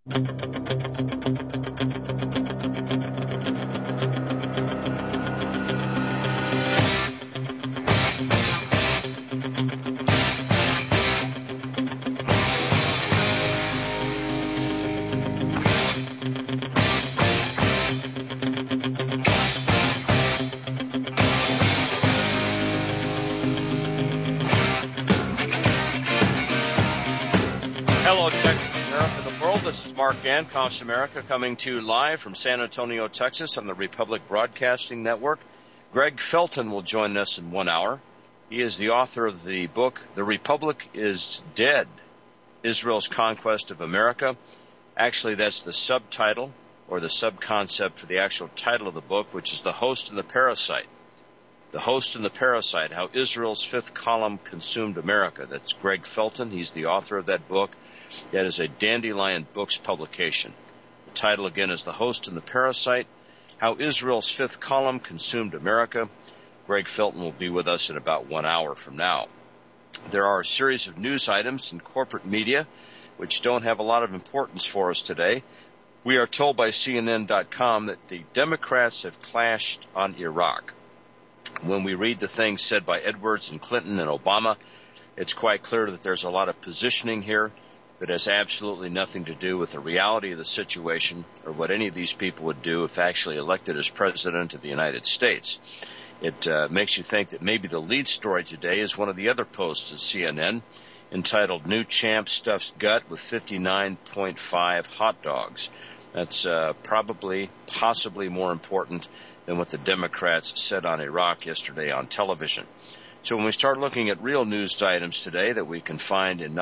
Hello, Texas, America, the world. This is Mark Gann, Cost America, coming to you live from San Antonio, Texas, on the Republic Broadcasting Network. Greg Felton will join us in 1 hour. He is the author of the book, The Republic is Dead, Israel's Conquest of America. Actually, that's the subtitle, or the subconcept for the actual title of the book, which is The Host and the Parasite. The Host and the Parasite, How Israel's Fifth Column Consumed America. That's Greg Felton. He's the author of that book. That is a Dandelion Books publication. The title again is The Host and the Parasite, How Israel's Fifth Column Consumed America. Greg Felton will be with us in about 1 hour from now. There are a series of news items in corporate media which don't have a lot of importance for us today. We are told by CNN.com that the Democrats have clashed on Iraq. When we read the things said by Edwards and Clinton and Obama, it's quite clear that there's a lot of positioning here that has absolutely nothing to do with the reality of the situation or what any of these people would do if actually elected as president of the United States. It makes you think that maybe the lead story today is one of the other posts at CNN entitled New Champ Stuffs Gut with 59.5 Hot Dogs. That's possibly more important than what the Democrats said on Iraq yesterday on television. So when we start looking at real news items today that we can find in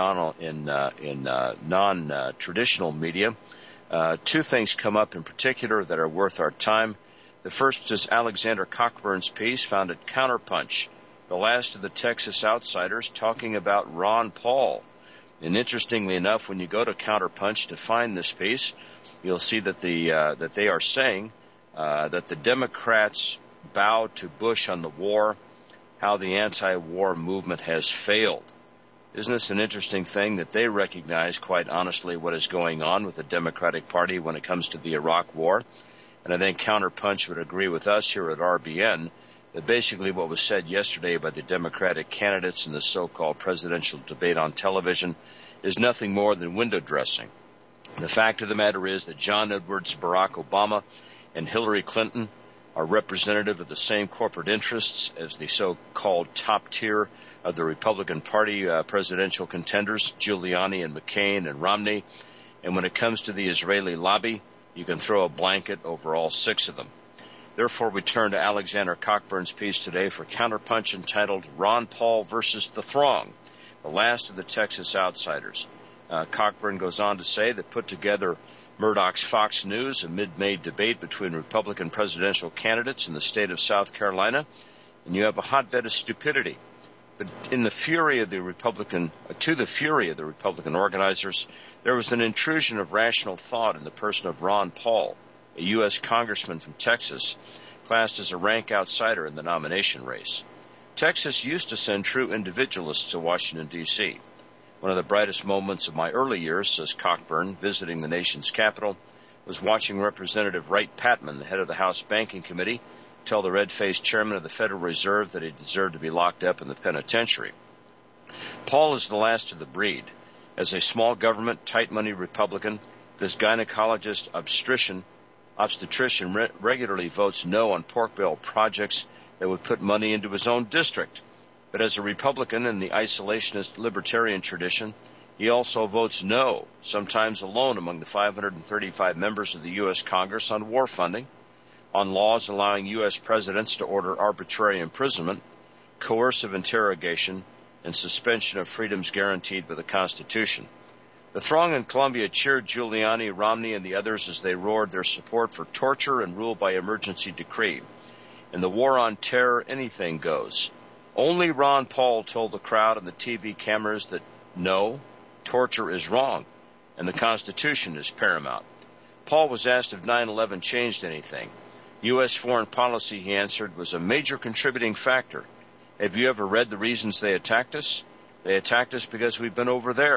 non-traditional media, two things come up in particular that are worth our time. The first is Alexander Cockburn's piece found at Counterpunch, the last of the Texas outsiders, talking about Ron Paul. And interestingly enough, when you go to Counterpunch to find this piece, you'll see that that they are saying that the Democrats bowed to Bush on the war, how the anti-war movement has failed. Isn't this an interesting thing that they recognize, quite honestly, what is going on with the Democratic Party when it comes to the Iraq War? And I think Counterpunch would agree with us here at RBN that basically what was said yesterday by the Democratic candidates in the so-called presidential debate on television is nothing more than window dressing. The fact of the matter is that John Edwards, Barack Obama, and Hillary Clinton are representative of the same corporate interests as the so-called top tier of the Republican Party presidential contenders, Giuliani and McCain and Romney. And when it comes to the Israeli lobby, you can throw a blanket over all six of them. Therefore, we turn to Alexander Cockburn's piece today for Counterpunch entitled Ron Paul versus the Throng, the last of the Texas outsiders. Cockburn goes on to say that put together Murdoch's Fox News, a mid-May debate between Republican presidential candidates in the state of South Carolina, and you have a hotbed of stupidity. But to the fury of the Republican organizers, there was an intrusion of rational thought in the person of Ron Paul, a U.S. congressman from Texas, classed as a rank outsider in the nomination race. Texas used to send true individualists to Washington, D.C. One of the brightest moments of my early years, says Cockburn, visiting the nation's capital, was watching Representative Wright Patman, the head of the House Banking Committee, tell the red-faced chairman of the Federal Reserve that he deserved to be locked up in the penitentiary. Paul is the last of the breed. As a small government, tight-money Republican, this gynecologist obstetrician regularly votes no on pork barrel projects that would put money into his own district. But as a Republican in the isolationist libertarian tradition, he also votes no, sometimes alone among the 535 members of the U.S. Congress, on war funding, on laws allowing U.S. presidents to order arbitrary imprisonment, coercive interrogation, and suspension of freedoms guaranteed by the Constitution. The throng in Columbia cheered Giuliani, Romney, and the others as they roared their support for torture and rule by emergency decree. In the war on terror, anything goes. Only Ron Paul told the crowd and the TV cameras that no, torture is wrong, and the Constitution is paramount. Paul was asked if 9/11 changed anything. U.S. foreign policy, he answered, was a major contributing factor. Have you ever read the reasons they attacked us? They attacked us because we've been over there.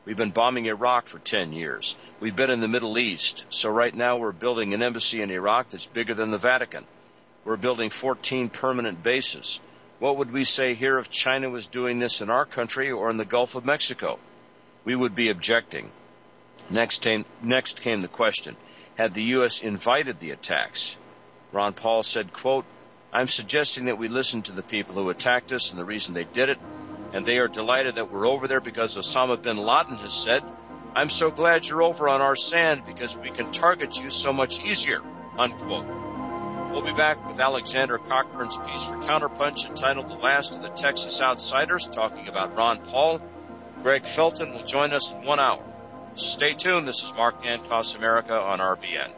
We've been bombing Iraq for 10 years. We've been in the Middle East. So right now we're building an embassy in Iraq that's bigger than the Vatican. We're building 14 permanent bases. What would we say here if China was doing this in our country or in the Gulf of Mexico? We would be objecting. Next came the question, had the U.S. invited the attacks? Ron Paul said, quote, I'm suggesting that we listen to the people who attacked us and the reason they did it, and they are delighted that we're over there because Osama bin Laden has said, I'm so glad you're over on our sand because we can target you so much easier, unquote. We'll be back with Alexander Cochburn's piece for Counterpunch entitled The Last of the Texas Outsiders, talking about Ron Paul. Greg Felton will join us in 1 hour. Stay tuned. This is Mark Hancock's America on RBN.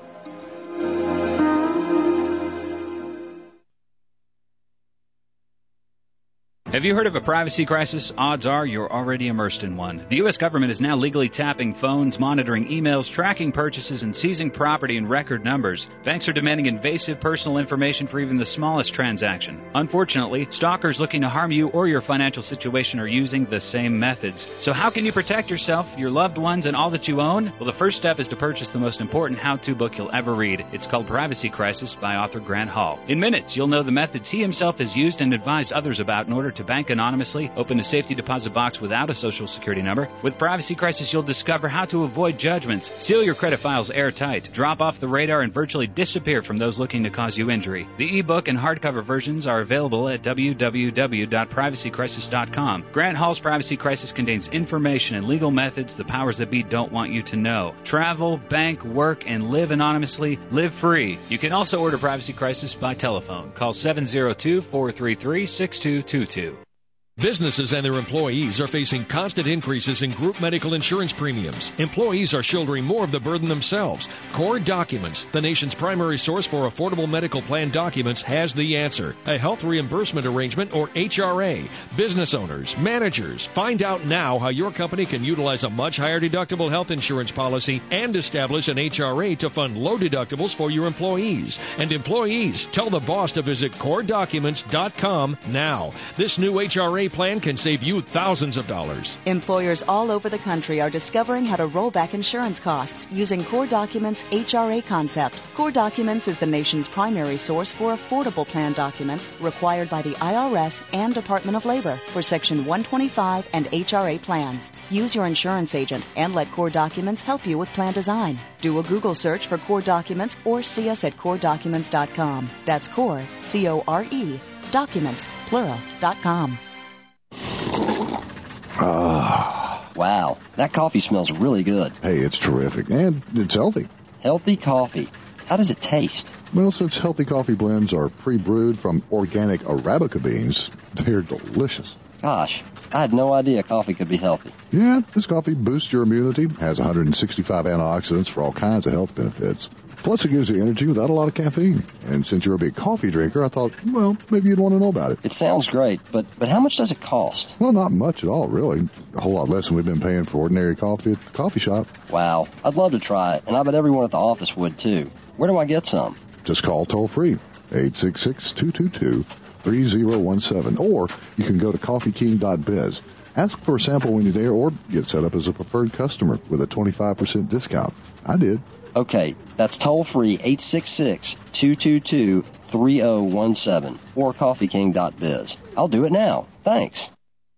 Have you heard of a privacy crisis? Odds are you're already immersed in one. The U.S. government is now legally tapping phones, monitoring emails, tracking purchases, and seizing property in record numbers. Banks are demanding invasive personal information for even the smallest transaction. Unfortunately, stalkers looking to harm you or your financial situation are using the same methods. So how can you protect yourself, your loved ones, and all that you own? Well, the first step is to purchase the most important how-to book you'll ever read. It's called Privacy Crisis by author Grant Hall. In minutes, you'll know the methods he himself has used and advised others about in order to bank anonymously, open a safety deposit box without a social security number. With Privacy Crisis, you'll discover how to avoid judgments, seal your credit files airtight, drop off the radar, and virtually disappear from those looking to cause you injury. The ebook and hardcover versions are available at www.privacycrisis.com. Grant Hall's Privacy Crisis contains information and legal methods the powers that be don't want you to know. Travel, bank, work, and live anonymously. Live free. You can also order Privacy Crisis by telephone. Call 702-433-6222. Businesses and their employees are facing constant increases in group medical insurance premiums. Employees are shouldering more of the burden themselves. Core Documents, the nation's primary source for affordable medical plan documents, has the answer. A health reimbursement arrangement, or HRA. Business owners, managers, find out now how your company can utilize a much higher deductible health insurance policy and establish an HRA to fund low deductibles for your employees. And employees, tell the boss to visit CoreDocuments.com now. This new HRA plan can save you thousands of dollars. Employers all over the country are discovering how to roll back insurance costs using Core Documents' HRA concept. Core Documents is the nation's primary source for affordable plan documents required by the IRS and Department of Labor for Section 125 and HRA plans. Use your insurance agent and let Core Documents help you with plan design. Do a Google search for Core Documents or see us at CoreDocuments.com. That's Core, C-O-R-E, Documents, plural.com. Wow, that coffee smells really good. Hey, it's terrific, and it's healthy. Healthy coffee. How does it taste? Well, since healthy coffee blends are pre-brewed from organic Arabica beans, they're delicious. Gosh, I had no idea coffee could be healthy. Yeah, this coffee boosts your immunity, has 165 antioxidants for all kinds of health benefits. Plus, it gives you energy without a lot of caffeine. And since you're a big coffee drinker, I thought, well, maybe you'd want to know about it. It sounds great, but how much does it cost? Well, not much at all, really. A whole lot less than we've been paying for ordinary coffee at the coffee shop. Wow, I'd love to try it, and I bet everyone at the office would, too. Where do I get some? Just call toll-free, 866-222-3017. Or you can go to coffeeking.biz. Ask for a sample when you're there, or get set up as a preferred customer with a 25% discount. I did. Okay, that's toll-free 866-222-3017 or coffeeking.biz. I'll do it now. Thanks.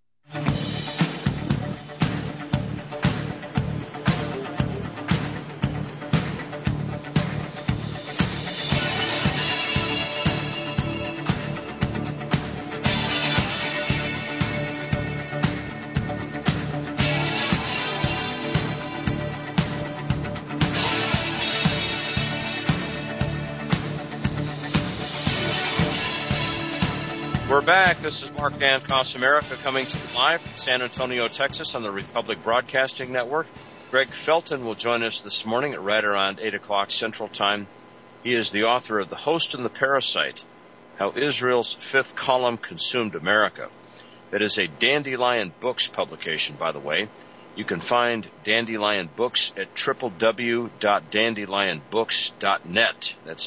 We're back. This is Mark Hancock's America coming to you live from San Antonio, Texas on the Republic Broadcasting Network. Greg Felton will join us this morning at right around 8 o'clock Central Time. He is the author of The Host and the Parasite, How Israel's Fifth Column Consumed America. That is a Dandelion Books publication, by the way. You can find Dandelion Books at www.dandelionbooks.net. That's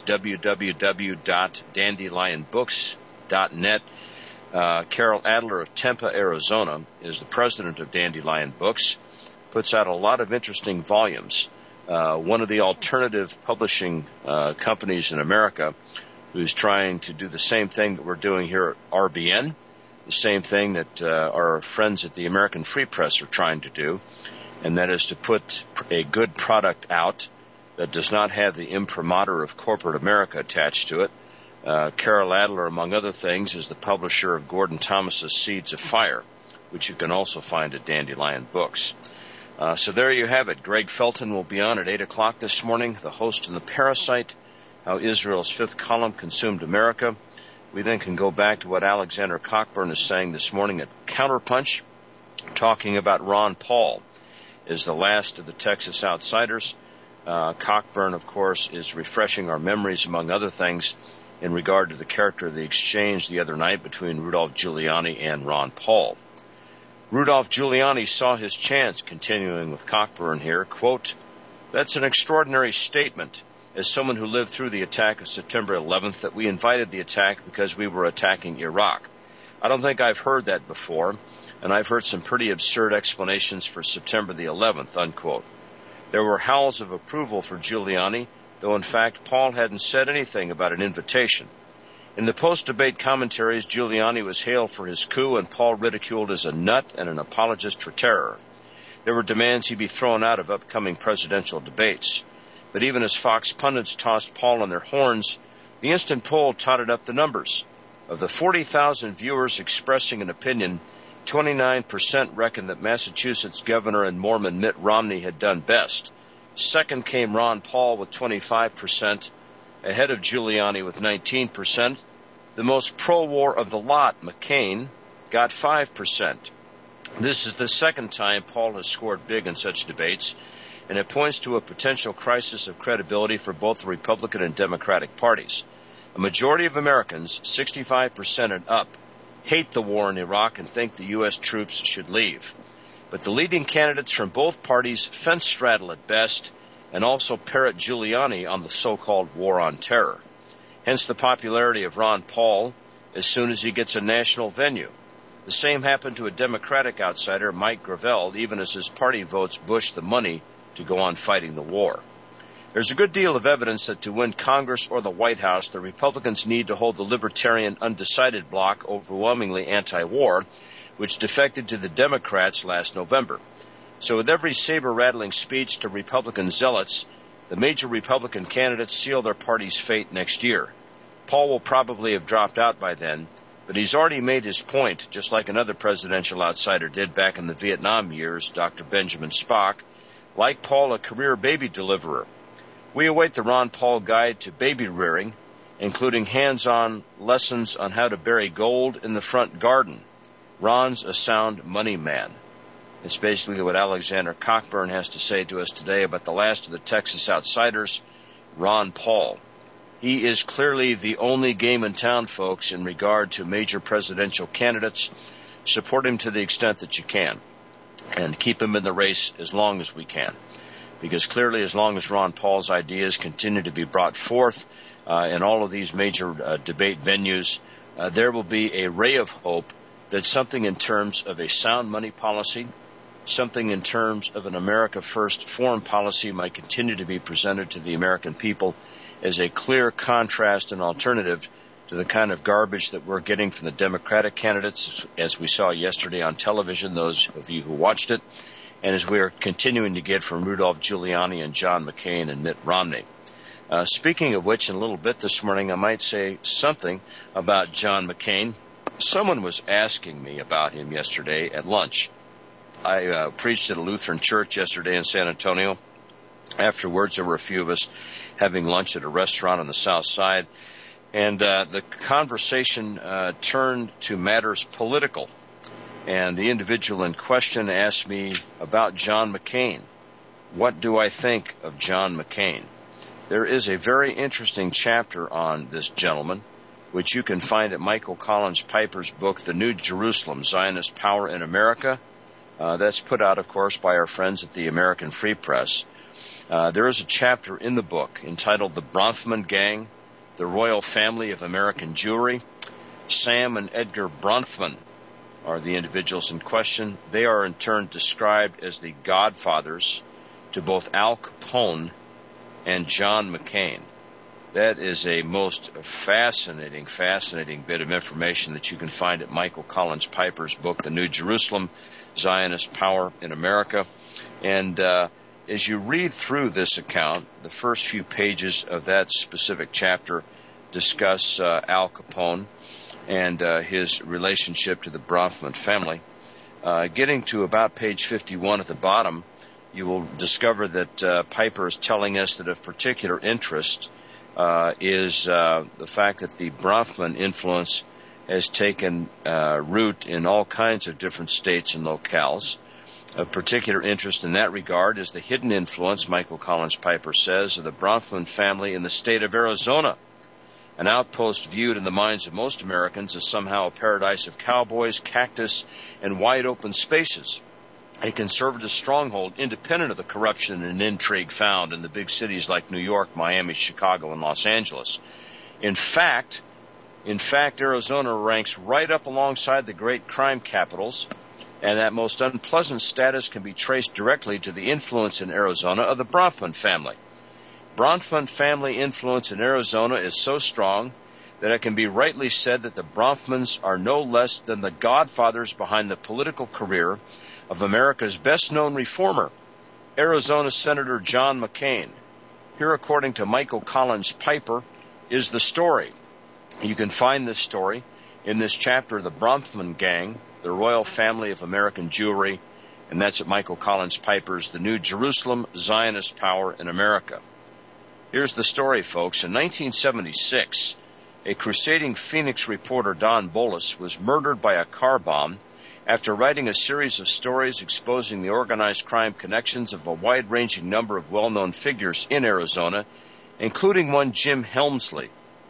www.dandelionbooks.net. Carol Adler of Tempe, Arizona, is the president of Dandelion Books. puts out a lot of interesting volumes. One of the alternative publishing companies in America who's trying to do the same thing that we're doing here at RBN, the same thing that our friends at the American Free Press are trying to do, and that is to put a good product out that does not have the imprimatur of corporate America attached to it. Carol Adler, among other things, is the publisher of Gordon Thomas's Seeds of Fire, which you can also find at Dandelion Books. So there you have it. Greg Felton will be on at 8 o'clock this morning, The Host and the Parasite, How Israel's Fifth Column Consumed America. We then can go back to what Alexander Cockburn is saying this morning at Counterpunch, talking about Ron Paul is the last of the Texas outsiders. Cockburn, of course, is refreshing our memories, among other things, in regard to the character of the exchange the other night between Rudolph Giuliani and Ron Paul. Rudolph Giuliani saw his chance, continuing with Cockburn here, quote, "That's an extraordinary statement, as someone who lived through the attack of September 11th, that we invited the attack because we were attacking Iraq. I don't think I've heard that before, and I've heard some pretty absurd explanations for September the 11th, unquote. There were howls of approval for Giuliani, though in fact Paul hadn't said anything about an invitation. In the post-debate commentaries, Giuliani was hailed for his coup and Paul ridiculed as a nut and an apologist for terror. There were demands he be thrown out of upcoming presidential debates. But even as Fox pundits tossed Paul on their horns, the instant poll totted up the numbers. Of the 40,000 viewers expressing an opinion, 29% reckoned that Massachusetts Governor and Mormon Mitt Romney had done best. Second came Ron Paul with 25%, ahead of Giuliani with 19%. The most pro-war of the lot, McCain, got 5%. This is the second time Paul has scored big in such debates, and it points to a potential crisis of credibility for both the Republican and Democratic parties. A majority of Americans, 65% and up, hate the war in Iraq and think the U.S. troops should leave. But the leading candidates from both parties fence straddle at best and also parrot Giuliani on the so-called war on terror. Hence the popularity of Ron Paul as soon as he gets a national venue. The same happened to a Democratic outsider, Mike Gravel, even as his party votes Bush the money to go on fighting the war. There's a good deal of evidence that to win Congress or the White House, the Republicans need to hold the Libertarian undecided bloc overwhelmingly anti-war, which defected to the Democrats last November. So with every saber-rattling speech to Republican zealots, the major Republican candidates seal their party's fate next year. Paul will probably have dropped out by then, but he's already made his point, just like another presidential outsider did back in the Vietnam years, Dr. Benjamin Spock, like Paul, a career baby deliverer. We await the Ron Paul Guide to Baby Rearing, including hands-on lessons on how to bury gold in the front garden. Ron's a sound money man. It's basically what Alexander Cockburn has to say to us today about the last of the Texas outsiders, Ron Paul. He is clearly the only game in town, folks, in regard to major presidential candidates. Support him to the extent that you can, and keep him in the race as long as we can. Because clearly, as long as Ron Paul's ideas continue to be brought forth in all of these major debate venues, there will be a ray of hope that something in terms of a sound money policy, something in terms of an America First foreign policy might continue to be presented to the American people as a clear contrast and alternative to the kind of garbage that we're getting from the Democratic candidates, as we saw yesterday on television, those of you who watched it, and as we are continuing to get from Rudolph Giuliani and John McCain and Mitt Romney. Speaking of which, in a little bit this morning, I might say something about John McCain. Someone was asking me about him yesterday at lunch. I preached at a Lutheran church yesterday in San Antonio. Afterwards, there were a few of us having lunch at a restaurant on the south side, and the conversation turned to matters political. And the individual in question asked me about John McCain. What do I think of John McCain? There is a very interesting chapter on this gentleman, which you can find at Michael Collins Piper's book, The New Jerusalem, Zionist Power in America. That's put out, of course, by our friends at the American Free Press. There is a chapter in the book entitled The Bronfman Gang, the Royal Family of American Jewry. Sam and Edgar Bronfman are the individuals in question. They are in turn described as the godfathers to both Al Capone and John McCain. That is a most fascinating bit of information that you can find at Michael Collins Piper's book, The New Jerusalem, Zionist Power in America. And as you read through this account, the first few pages of that specific chapter discuss Al Capone and his relationship to the Bronfman family. Getting to about page 51 at the bottom, you will discover that Piper is telling us that of particular interest is the fact that the Bronfman influence has taken root in all kinds of different states and locales. Of particular interest in that regard is the hidden influence, Michael Collins Piper says, of the Bronfman family in the state of Arizona, an outpost viewed in the minds of most Americans as somehow a paradise of cowboys, cactus, and wide-open spaces, a conservative stronghold independent of the corruption and intrigue found in the big cities like New York, Miami, Chicago, and Los Angeles. In fact, Arizona ranks right up alongside the great crime capitals, and that most unpleasant status can be traced directly to the influence in Arizona of the Bronfman family. Bronfman family influence in Arizona is so strong that it can be rightly said that the Bronfmans are no less than the godfathers behind the political career of America's best-known reformer, Arizona Senator John McCain. Here, according to Michael Collins Piper, is the story. You can find this story in this chapter, The Bronfman Gang, the Royal Family of American Jewry, and that's at Michael Collins Piper's The New Jerusalem, Zionist Power in America. Here's the story, folks. In 1976, a crusading Phoenix reporter, Don Bolus, was murdered by a car bomb after writing a series of stories exposing the organized crime connections of a wide-ranging number of well-known figures in Arizona, including one Jim Hensley.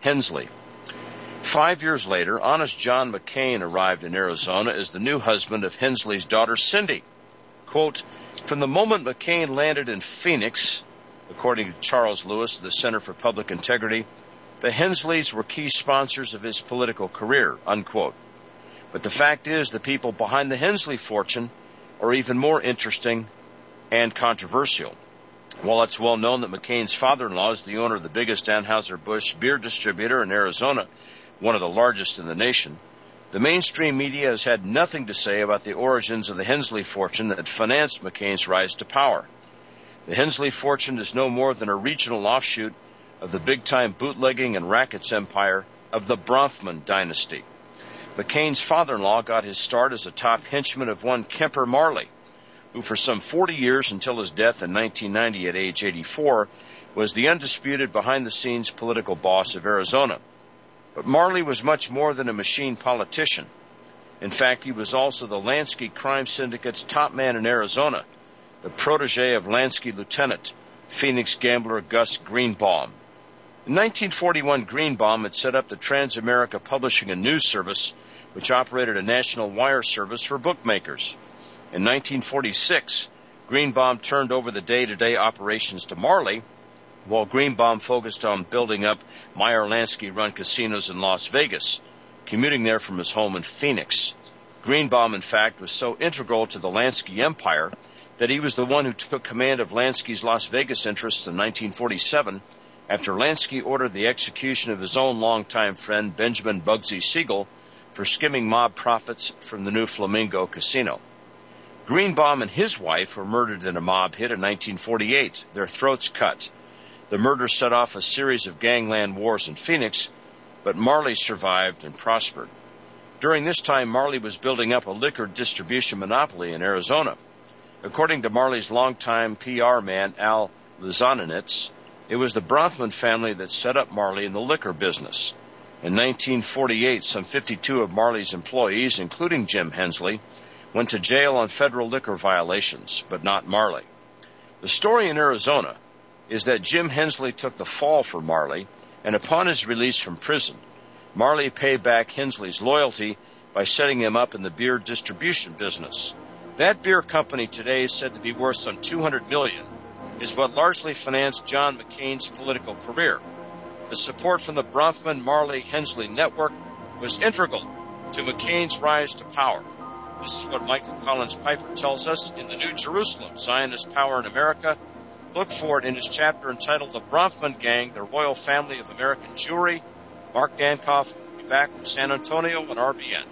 5 years later, honest John McCain arrived in Arizona as the new husband of Hensley's daughter, Cindy. Quote, from the moment McCain landed in Phoenix, according to Charles Lewis of the Center for Public Integrity, the Hensleys were key sponsors of his political career, unquote. But the fact is, the people behind the Hensley fortune are even more interesting and controversial. While it's well known that McCain's father-in-law is the owner of the biggest Anheuser-Busch beer distributor in Arizona, one of the largest in the nation, the mainstream media has had nothing to say about the origins of the Hensley fortune that financed McCain's rise to power. The Hensley fortune is no more than a regional offshoot of the big-time bootlegging and rackets empire of the Bronfman dynasty. McCain's father-in-law got his start as a top henchman of one Kemper Marley, who for some 40 years until his death in 1990 at age 84 was the undisputed behind-the-scenes political boss of Arizona. But Marley was much more than a machine politician. In fact, he was also the Lansky Crime Syndicate's top man in Arizona, the protege of Lansky Lieutenant, Phoenix gambler Gus Greenbaum. In 1941, Greenbaum had set up the Transamerica Publishing and News Service, which operated a national wire service for bookmakers. In 1946, Greenbaum turned over the day-to-day operations to Marley, while Greenbaum focused on building up Meyer Lansky-run casinos in Las Vegas, commuting there from his home in Phoenix. Greenbaum, in fact, was so integral to the Lansky empire that he was the one who took command of Lansky's Las Vegas interests in 1947 after Lansky ordered the execution of his own longtime friend Benjamin Bugsy Siegel for skimming mob profits from the New Flamingo Casino. Greenbaum and his wife were murdered in a mob hit in 1948, their throats cut. The murder set off a series of gangland wars in Phoenix, but Marley survived and prospered. During this time, Marley was building up a liquor distribution monopoly in Arizona. According to Marley's longtime PR man, Al Lizanowitz, it was the Bronfman family that set up Marley in the liquor business. In 1948, some 52 of Marley's employees, including Jim Hensley, went to jail on federal liquor violations, but not Marley. The story in Arizona is that Jim Hensley took the fall for Marley, and upon his release from prison, Marley paid back Hensley's loyalty by setting him up in the beer distribution business. That beer company today is said to be worth some $200 million, is what largely financed John McCain's political career. The support from the Bronfman-Marley-Hensley network was integral to McCain's rise to power. This is what Michael Collins Piper tells us in The New Jerusalem, Zionist Power in America. Look for it in his chapter entitled The Bronfman Gang, the Royal Family of American Jewry. Mark Dankoff will be back from San Antonio on RBN.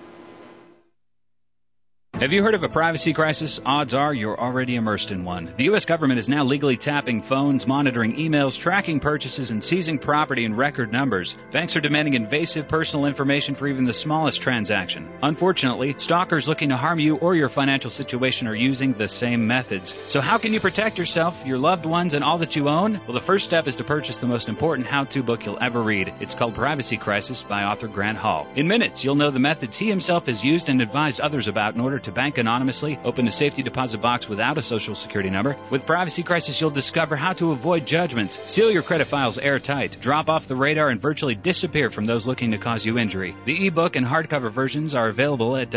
Have you heard of a privacy crisis? Odds are you're already immersed in one. The U.S. government is now legally tapping phones, monitoring emails, tracking purchases, and seizing property in record numbers. Banks are demanding invasive personal information for even the smallest transaction. Unfortunately, stalkers looking to harm you or your financial situation are using the same methods. So how can you protect yourself, your loved ones, and all that you own? Well, the first step is to purchase the most important how-to book you'll ever read. It's called Privacy Crisis by author Grant Hall. In minutes, you'll know the methods he himself has used and advised others about in order to bank anonymously, open a safety deposit box without a social security number. With Privacy Crisis, you'll discover how to avoid judgments, seal your credit files airtight, drop off the radar, and virtually disappear from those looking to cause you injury. The ebook and hardcover versions are available at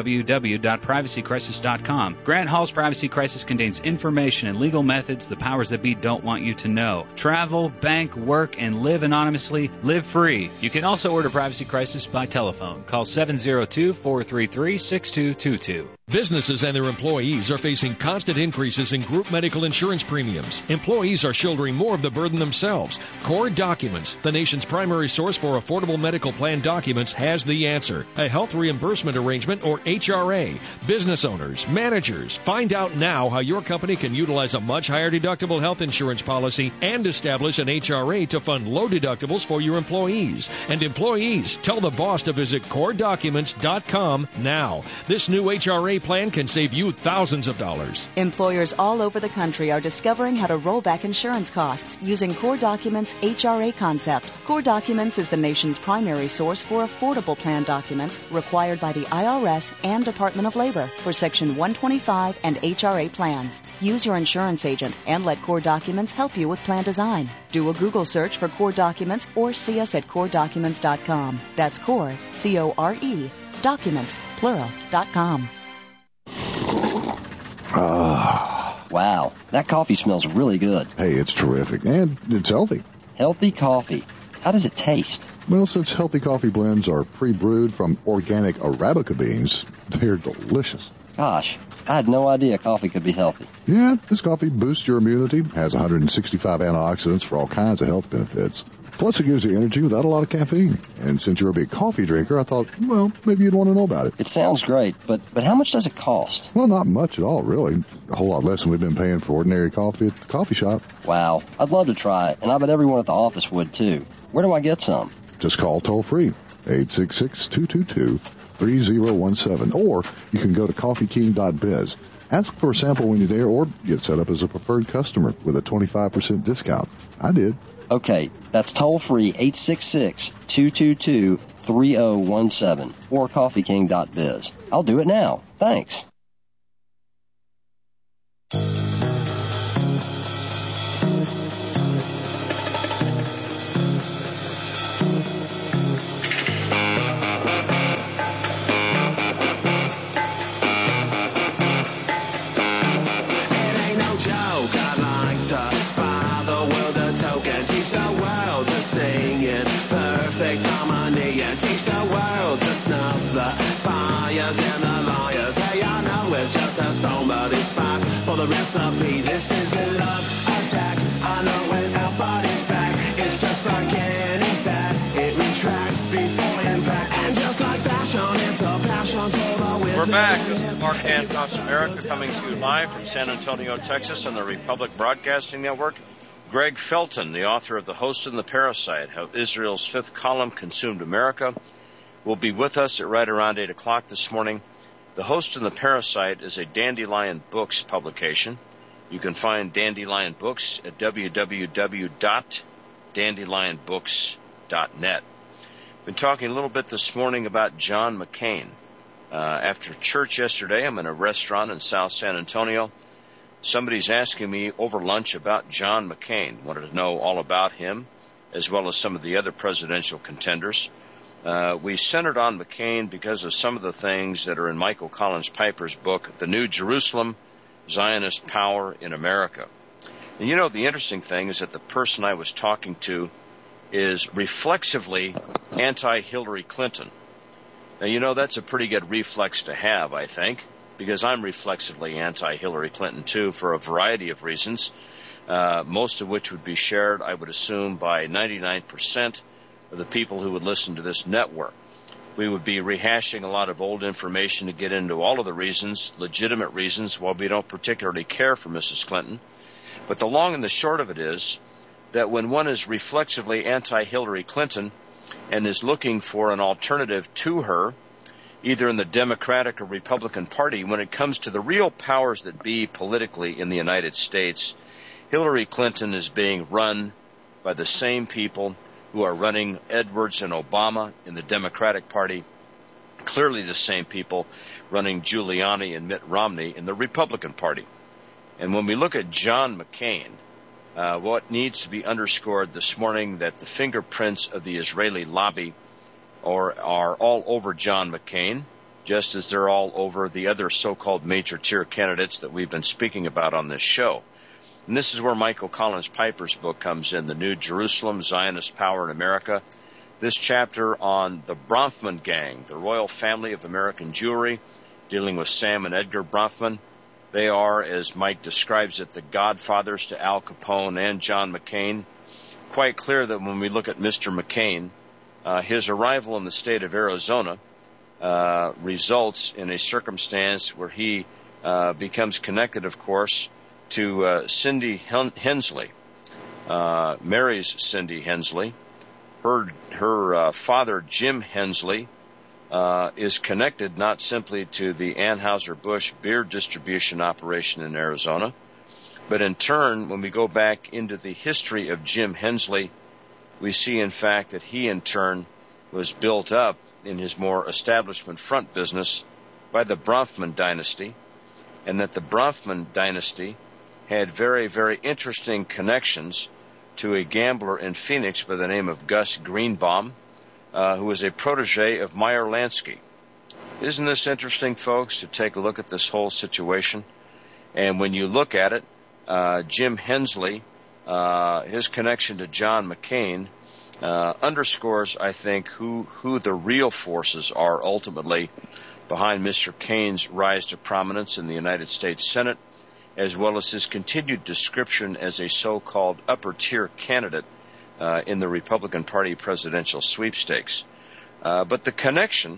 www.privacycrisis.com. Grant Hall's Privacy Crisis contains information and legal methods the powers that be don't want you to know. Travel, bank, work, and live anonymously. Live free. You can also order Privacy Crisis by telephone. Call 702-433-6222. Businesses and their employees are facing constant increases in group medical insurance premiums. Employees are shouldering more of the burden themselves. Core Documents, the nation's primary source for affordable medical plan documents, has the answer. A health reimbursement arrangement, or HRA. Business owners, managers, find out now how your company can utilize a much higher deductible health insurance policy and establish an HRA to fund low deductibles for your employees. And employees, tell the boss to visit CoreDocuments.com now. This new HRA plan can save you thousands of dollars. Employers all over the country are discovering how to roll back insurance costs using Core Documents' HRA concept. Core Documents is the nation's primary source for affordable plan documents required by the IRS and Department of Labor for Section 125 and HRA plans. Use your insurance agent and let Core Documents help you with plan design. Do a Google search for Core Documents or see us at CoreDocuments.com. That's Core, C-O-R-E, Documents, plural.com. Wow, that coffee smells really good. Hey, it's terrific, and it's healthy. Healthy coffee. How does it taste? Well, since healthy coffee blends are pre-brewed from organic Arabica beans, they're delicious. Gosh, I had no idea coffee could be healthy. Yeah, this coffee boosts your immunity, has 165 antioxidants for all kinds of health benefits. Plus, it gives you energy without a lot of caffeine. And since you're a big coffee drinker, I thought, well, maybe you'd want to know about it. It sounds great, but how much does it cost? Well, not much at all, really. A whole lot less than we've been paying for ordinary coffee at the coffee shop. Wow, I'd love to try it, and I bet everyone at the office would, too. Where do I get some? Just call toll-free, 866-222-3017. Or you can go to coffeeking.biz. Ask for a sample when you're there, or get set up as a preferred customer with a 25% discount. I did. Okay, that's toll-free, 866-222-3017, or coffeeking.biz. I'll do it now. Thanks. Recipe. This is a love attack. I know when our body's back, it's just like any fat. It retracts before impact, and just like fashion, it's a passion for the wizard. We're back. This is Mark Dankoff's America, coming to you live from San Antonio, Texas, on the Republic Broadcasting Network. Greg Felton, the author of The Host and the Parasite, How Israel's Fifth Column Consumed America, will be with us at right around 8 o'clock this morning. The Host and the Parasite is a Dandelion Books publication. You can find Dandelion Books at www.dandelionbooks.net. Been talking a little bit this morning about John McCain. After church yesterday, I'm in a restaurant in South San Antonio. Somebody's asking me over lunch about John McCain. Wanted to know all about him, as well as some of the other presidential contenders. We centered on McCain because of some of the things that are in Michael Collins Piper's book, The New Jerusalem, Zionist Power in America. And you know, the interesting thing is that the person I was talking to is reflexively anti-Hillary Clinton. Now, that's a pretty good reflex to have, I think, because I'm reflexively anti-Hillary Clinton, too, for a variety of reasons, most of which would be shared, I would assume, by 99% of the people who would listen to this network. We would be rehashing a lot of old information to get into all of the reasons, legitimate reasons, why we don't particularly care for Mrs. Clinton. But the long and the short of it is that when one is reflexively anti-Hillary Clinton and is looking for an alternative to her, either in the Democratic or Republican Party, when it comes to the real powers that be politically in the United States, Hillary Clinton is being run by the same people who are running Edwards and Obama in the Democratic Party, clearly the same people running Giuliani and Mitt Romney in the Republican Party. And when we look at John McCain, what needs to be underscored this morning that the fingerprints of the Israeli lobby are all over John McCain, just as they're all over the other so-called major tier candidates that we've been speaking about on this show. And this is where Michael Collins Piper's book comes in, The New Jerusalem, Zionist Power in America. This chapter on the Bronfman gang, the royal family of American Jewry, dealing with Sam and Edgar Bronfman. They are, as Mike describes it, the godfathers to Al Capone and John McCain. Quite clear that when we look at Mr. McCain, his arrival in the state of Arizona results in a circumstance where he becomes connected, of course, to Cindy Hensley, marries Cindy Hensley. Her father, Jim Hensley, is connected not simply to the Anheuser-Busch beer distribution operation in Arizona, but in turn, when we go back into the history of Jim Hensley, we see, in fact, that he, in turn, was built up in his more establishment front business by the Bronfman dynasty, and that the Bronfman dynasty had very, very interesting connections to a gambler in Phoenix by the name of Gus Greenbaum, who was a protege of Meyer Lansky. Isn't this interesting, folks, to take a look at this whole situation? And when you look at it, Jim Hensley, his connection to John McCain, underscores, I think, who the real forces are ultimately behind Mr. Kane's rise to prominence in the United States Senate, as well as his continued description as a so-called upper-tier candidate in the Republican Party presidential sweepstakes. But the connection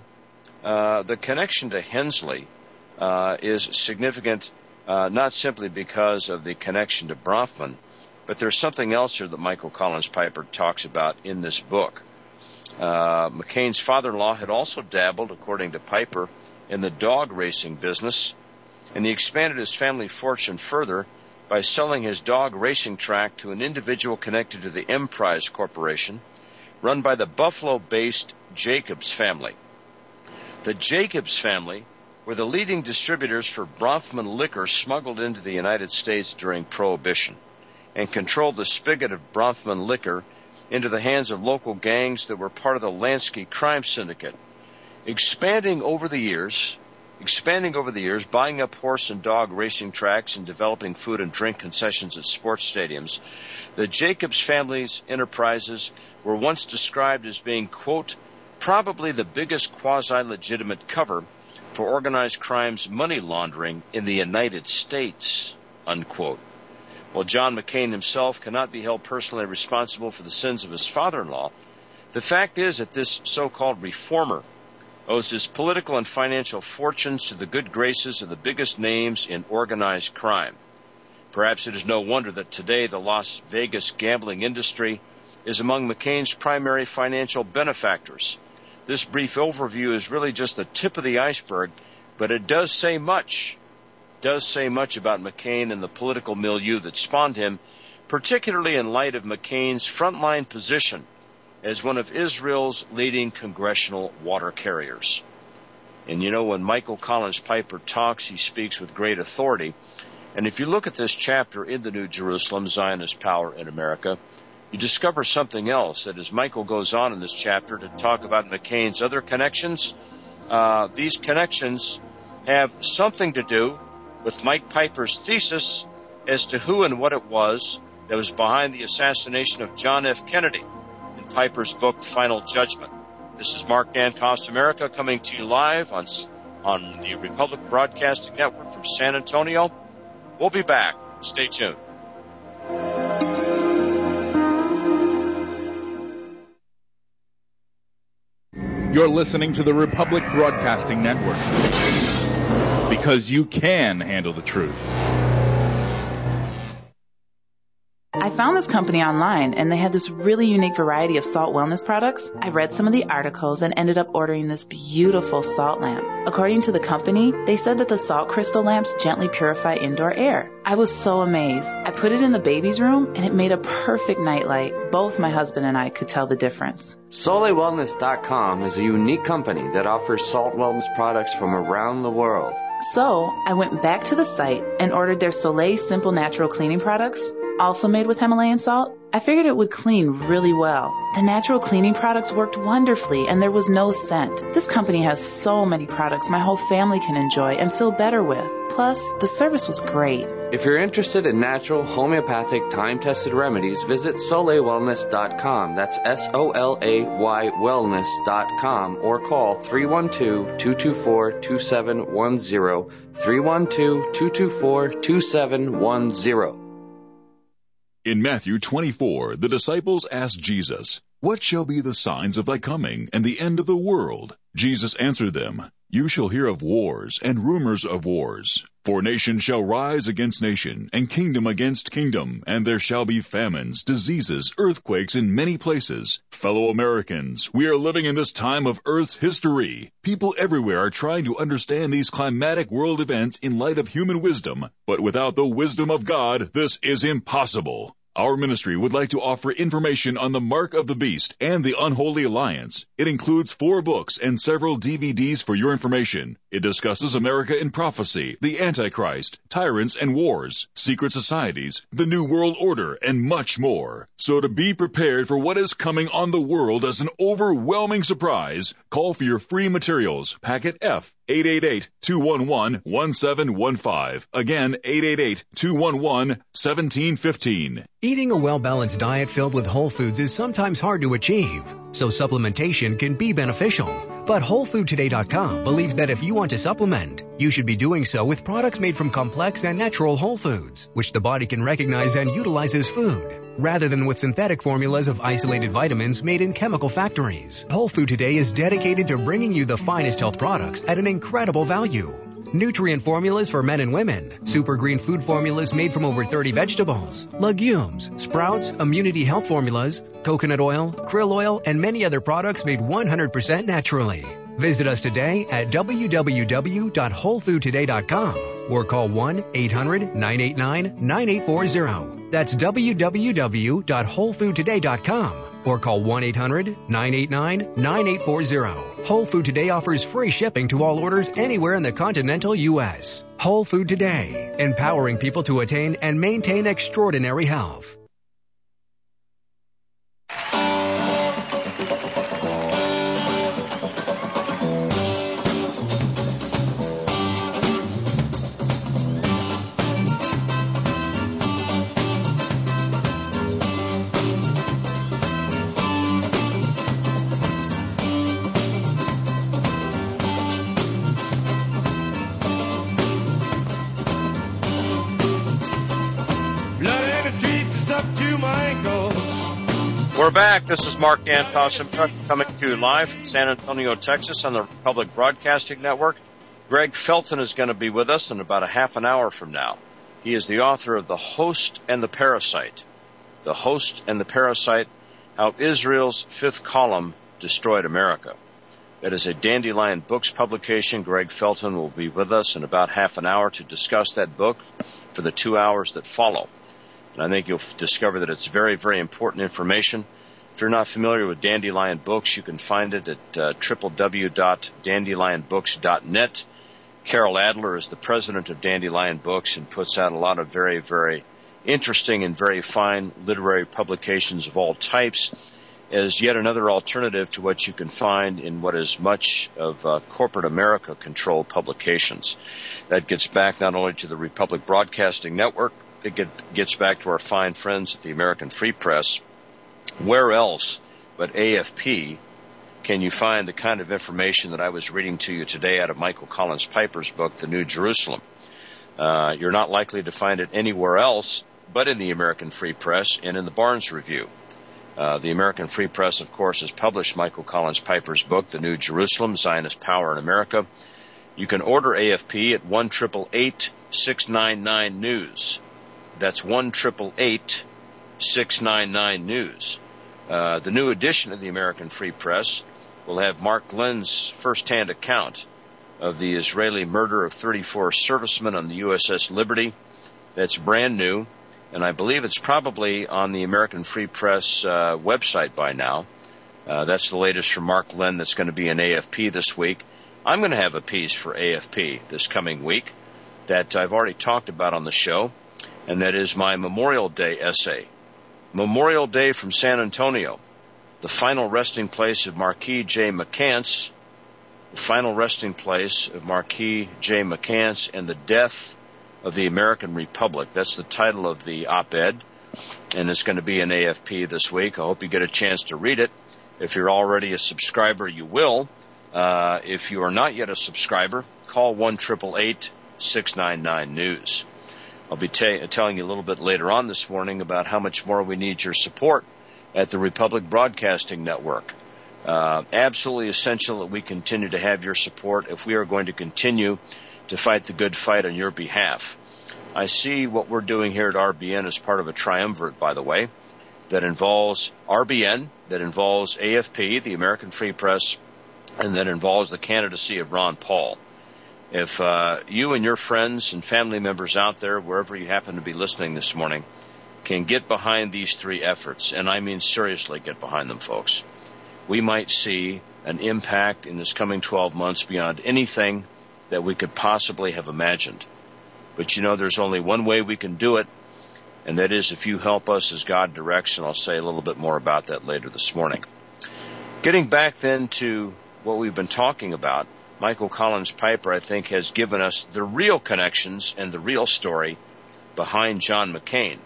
to Hensley is significant, not simply because of the connection to Bronfman, but there's something else here that Michael Collins Piper talks about in this book. McCain's father-in-law had also dabbled, according to Piper, in the dog racing business, and he expanded his family fortune further by selling his dog racing track to an individual connected to the Emprise Corporation, run by the Buffalo-based Jacobs family. The Jacobs family were the leading distributors for Bronfman liquor smuggled into the United States during Prohibition, and controlled the spigot of Bronfman liquor into the hands of local gangs that were part of the Lansky crime syndicate. Expanding over the years, buying up horse and dog racing tracks and developing food and drink concessions at sports stadiums, the Jacobs family's enterprises were once described as being, quote, probably the biggest quasi-legitimate cover for organized crime's money laundering in the United States, unquote. While John McCain himself cannot be held personally responsible for the sins of his father-in-law, the fact is that this so-called reformer owes his political and financial fortunes to the good graces of the biggest names in organized crime. Perhaps it is no wonder that today the Las Vegas gambling industry is among McCain's primary financial benefactors. This brief overview is really just the tip of the iceberg, but it does say much about McCain and the political milieu that spawned him, particularly in light of McCain's frontline position as one of Israel's leading congressional water carriers. And when Michael Collins Piper talks, he speaks with great authority. And if you look at this chapter in The New Jerusalem, Zionist Power in America, you discover something else, that as Michael goes on in this chapter to talk about McCain's other connections, these connections have something to do with Mike Piper's thesis as to who and what it was that was behind the assassination of John F. Kennedy in Piper's book, Final Judgment. This is Mark Dan Costa America coming to you live on the Republic Broadcasting Network from San Antonio. We'll be back. Stay tuned. You're listening to the Republic Broadcasting Network, because you can handle the truth. I found this company online, and they had this really unique variety of salt wellness products. I read some of the articles and ended up ordering this beautiful salt lamp. According to the company, they said that the salt crystal lamps gently purify indoor air. I was so amazed. I put it in the baby's room, and it made a perfect nightlight. Both my husband and I could tell the difference. SoleilWellness.com is a unique company that offers salt wellness products from around the world. So I went back to the site and ordered their Soleil Simple Natural Cleaning products, also made with Himalayan salt. I figured it would clean really well. The natural cleaning products worked wonderfully, and there was no scent. This company has so many products my whole family can enjoy and feel better with. Plus, the service was great. If you're interested in natural, homeopathic, time-tested remedies, visit SoleilWellness.com. That's SOLAY wellness.com, or call 312-224-2710, 312-224-2710. In Matthew 24, the disciples asked Jesus, "What shall be the signs of thy coming and the end of the world?" Jesus answered them, "You shall hear of wars and rumors of wars. For nation shall rise against nation, and kingdom against kingdom, and there shall be famines, diseases, earthquakes in many places. Fellow Americans, we are living in this time of Earth's history. People everywhere are trying to understand these climatic world events in light of human wisdom, but without the wisdom of God, this is impossible. Our ministry would like to offer information on the Mark of the Beast and the Unholy Alliance. It includes 4 books and several DVDs for your information. It discusses America in prophecy, the Antichrist, tyrants and wars, secret societies, the New World Order, and much more. So to be prepared for what is coming on the world as an overwhelming surprise, call for your free materials, packet F, 888-211-1715. Again, 888-211-1715. Eating a well-balanced diet filled with whole foods is sometimes hard to achieve, so supplementation can be beneficial. But WholeFoodToday.com believes that if you want to supplement, you should be doing so with products made from complex and natural whole foods, which the body can recognize and utilize as food, rather than with synthetic formulas of isolated vitamins made in chemical factories. Whole Food Today is dedicated to bringing you the finest health products at an incredible value. Nutrient formulas for men and women, super green food formulas made from over 30 vegetables, legumes, sprouts, immunity health formulas, coconut oil, krill oil, and many other products made 100% naturally. Visit us today at www.wholefoodtoday.com or call 1-800-989-9840. That's www.wholefoodtoday.com or call 1-800-989-9840. Whole Food Today offers free shipping to all orders anywhere in the continental U.S. Whole Food Today, empowering people to attain and maintain extraordinary health. We're back. This is Mark Dan Costa coming to you live from San Antonio, Texas on the Republic Broadcasting Network. Greg Felton is going to be with us in about a half an hour from now. He is the author of The Host and the Parasite. The Host and the Parasite, How Israel's Fifth Column Destroyed America. It is a Dandelion Books publication. Greg Felton will be with us in about half an hour to discuss that book for the 2 hours that follow. And I think you'll discover that it's very, very important information. If you're not familiar with Dandelion Books, you can find it at www.dandelionbooks.net. Carol Adler is the president of Dandelion Books and puts out a lot of very, very interesting and very fine literary publications of all types, as yet another alternative to what you can find in what is much of corporate America-controlled publications. That gets back not only to the Republic Broadcasting Network, it gets back to our fine friends at the American Free Press. Where else but AFP can you find the kind of information that I was reading to you today out of Michael Collins Piper's book, The New Jerusalem. You're not likely to find it anywhere else but in the American Free Press and in the Barnes Review. The American Free Press, of course, has published Michael Collins Piper's book, The New Jerusalem, Zionist Power in America. You can order AFP at 1-888-699-NEWS. That's 1-888-699-NEWS. The new edition of the American Free Press will have Mark Glenn's first-hand account of the Israeli murder of 34 servicemen on the USS Liberty. That's brand new, and I believe it's probably on the American Free Press website by now. That's the latest from Mark Glenn that's going to be in AFP this week. I'm going to have a piece for AFP this coming week that I've already talked about on the show, and that is my Memorial Day essay. Memorial Day from San Antonio, the final resting place of Marquis J. McCants, the final resting place of Marquis J. McCants, and the death of the American Republic. That's the title of the op-ed, and it's going to be in AFP this week. I hope you get a chance to read it. If you're already a subscriber, you will. If you are not yet a subscriber, call 1-888-699-NEWS. I'll be telling you a little bit later on this morning about how much more we need your support at the Republic Broadcasting Network. Absolutely essential that we continue to have your support if we are going to continue to fight the good fight on your behalf. I see what we're doing here at RBN as part of a triumvirate, by the way, that involves RBN, that involves AFP, the American Free Press, and that involves the candidacy of Ron Paul. If you and your friends and family members out there, wherever you happen to be listening this morning, can get behind these three efforts, and I mean seriously get behind them, folks, we might see an impact in this coming 12 months beyond anything that we could possibly have imagined. But you know, there's only one way we can do it, and that is if you help us as God directs, and I'll say a little bit more about that later this morning. Getting back then to what we've been talking about, Michael Collins Piper, I think, has given us the real connections and the real story behind John McCain.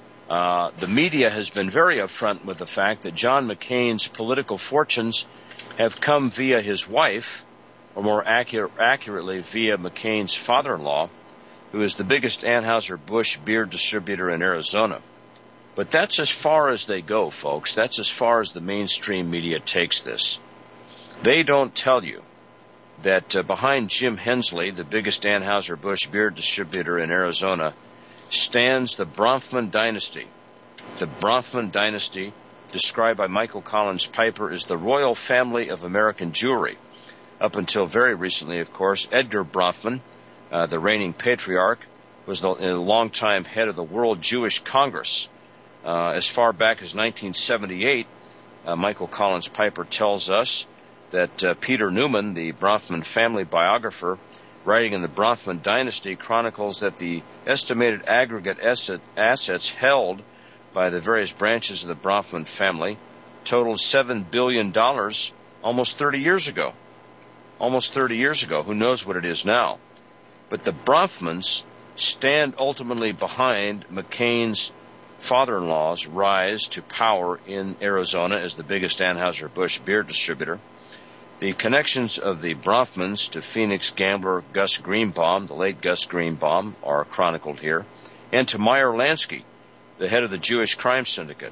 The media has been very upfront with the fact that John McCain's political fortunes have come via his wife, or more accurately, via McCain's father-in-law, who is the biggest Anheuser-Busch beer distributor in Arizona. But that's as far as they go, folks. That's as far as the mainstream media takes this. They don't tell you that behind Jim Hensley, the biggest Anheuser-Busch beer distributor in Arizona, stands the Bronfman dynasty. The Bronfman dynasty, described by Michael Collins Piper, is the royal family of American Jewry. Up until very recently, of course, Edgar Bronfman, the reigning patriarch, was the longtime head of the World Jewish Congress. As far back as 1978, Michael Collins Piper tells us that Peter Newman, the Bronfman family biographer, writing in the Bronfman dynasty, chronicles that the estimated aggregate assets held by the various branches of the Bronfman family totaled $7 billion almost 30 years ago. Almost 30 years ago. Who knows what it is now? But the Bronfmans stand ultimately behind McCain's father-in-law's rise to power in Arizona as the biggest Anheuser-Busch beer distributor. The connections of the Bronfmans to Phoenix gambler Gus Greenbaum, the late Gus Greenbaum, are chronicled here, and to Meyer Lansky, the head of the Jewish crime syndicate.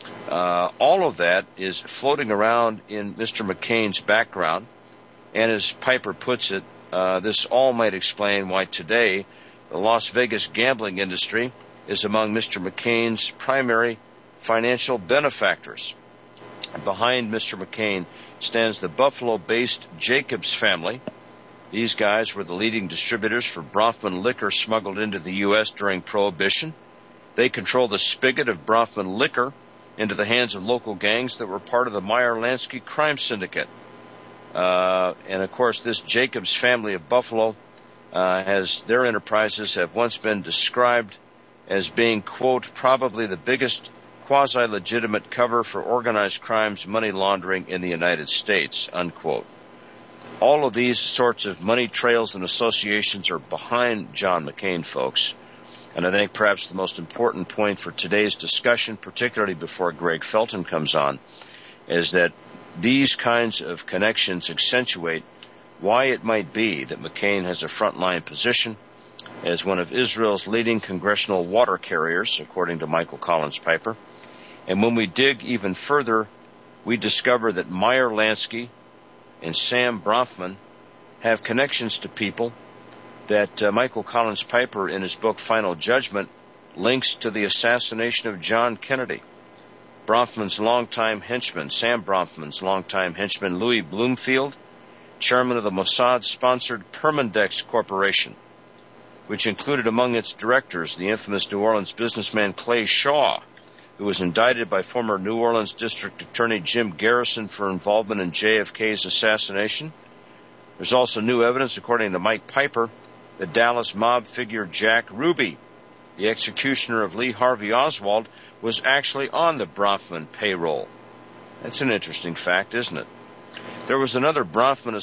All of that is floating around in Mr. McCain's background, and as Piper puts it, this all might explain why today the Las Vegas gambling industry is among Mr. McCain's primary financial benefactors. Behind Mr. McCain stands the Buffalo-based Jacobs family. These guys were the leading distributors for Bronfman liquor smuggled into the U.S. during Prohibition. They control the spigot of Bronfman liquor into the hands of local gangs that were part of the Meyer Lansky crime syndicate. And, of course, this Jacobs family of Buffalo their enterprises have once been described as being, quote, probably the biggest quasi-legitimate cover for organized crimes money laundering in the United States, unquote. All of these sorts of money trails and associations are behind John McCain, folks. And I think perhaps the most important point for today's discussion, particularly before Greg Felton comes on, is that these kinds of connections accentuate why it might be that McCain has a frontline position as one of Israel's leading congressional water carriers, according to Michael Collins Piper. And when we dig even further, we discover that Meyer Lansky and Sam Bronfman have connections to people that Michael Collins Piper, in his book Final Judgment, links to the assassination of John Kennedy. Bronfman's longtime henchman, Sam Bronfman's longtime henchman, Louis Bloomfield, chairman of the Mossad-sponsored Permindex Corporation, which included among its directors the infamous New Orleans businessman Clay Shaw, who was indicted by former New Orleans District Attorney Jim Garrison for involvement in JFK's assassination. There's also new evidence, according to Mike Piper, that Dallas mob figure Jack Ruby, the executioner of Lee Harvey Oswald, was actually on the Bronfman payroll. That's an interesting fact, isn't it? There was another Bronfman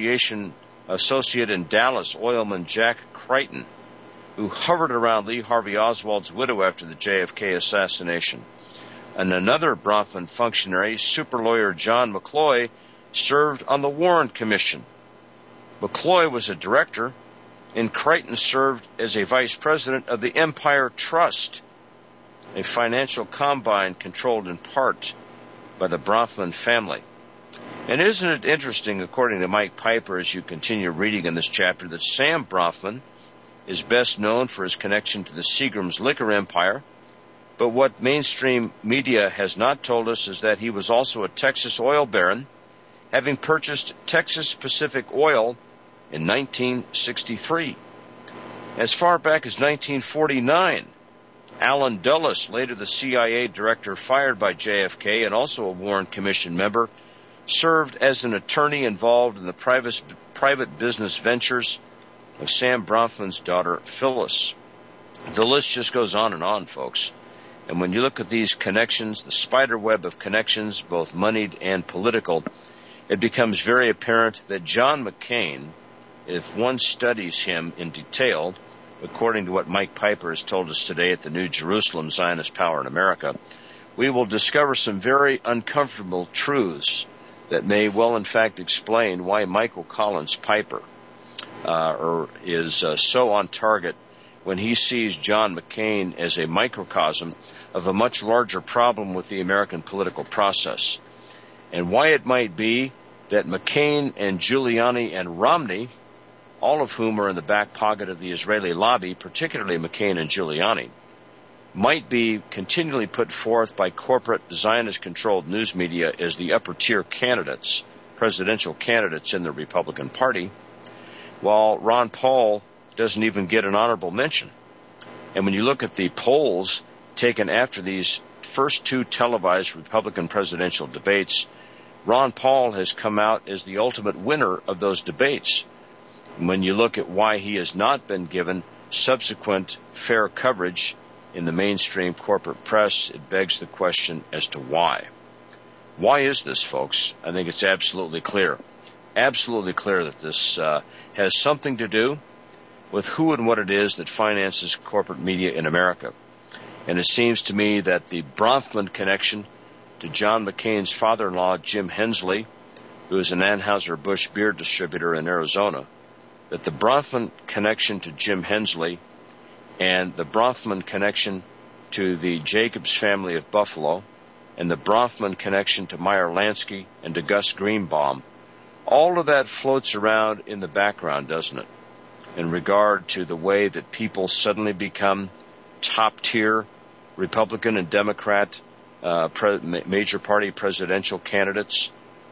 associate in Dallas, oilman Jack Crichton, who hovered around Lee Harvey Oswald's widow after the JFK assassination. And another Bronfman functionary, super lawyer John McCloy, served on the Warren Commission. McCloy was a director, and Crichton served as a vice president of the Empire Trust, a financial combine controlled in part by the Bronfman family. And isn't it interesting, according to Mike Piper, as you continue reading in this chapter, that Sam Bronfman is best known for his connection to the Seagram's liquor empire, but what mainstream media has not told us is that he was also a Texas oil baron, having purchased Texas Pacific Oil in 1963. As far back as 1949, Allen Dulles, later the CIA director fired by JFK and also a Warren Commission member, served as an attorney involved in the private business ventures of Sam Bronfman's daughter, Phyllis. The list just goes on, folks. And when you look at these connections, the spider web of connections, both moneyed and political, it becomes very apparent that John McCain, if one studies him in detail, according to what Mike Piper has told us today at the New Jerusalem Zionist Power in America, we will discover some very uncomfortable truths that may well in fact explain why Michael Collins Piper is so on target when he sees John McCain as a microcosm of a much larger problem with the American political process, and why it might be that McCain and Giuliani and Romney, all of whom are in the back pocket of the Israeli lobby, particularly McCain and Giuliani, might be continually put forth by corporate Zionist-controlled news media as the upper-tier candidates, presidential candidates in the Republican Party, while Ron Paul doesn't even get an honorable mention. And when you look at the polls taken after these first two televised Republican presidential debates, Ron Paul has come out as the ultimate winner of those debates. And when you look at why he has not been given subsequent fair coverage in the mainstream corporate press, it begs the question as to why. Why is this, folks? I think it's absolutely clear that this has something to do with who and what it is that finances corporate media in America. And it seems to me that the Bronfman connection to John McCain's father-in-law, Jim Hensley, who is an Anheuser-Busch beer distributor in Arizona, that the Bronfman connection to Jim Hensley and the Bronfman connection to the Jacobs family of Buffalo and the Bronfman connection to Meyer Lansky and to Gus Greenbaum, all of that floats around in the background, doesn't it, in regard to the way that people suddenly become top-tier Republican and Democrat major party presidential candidates.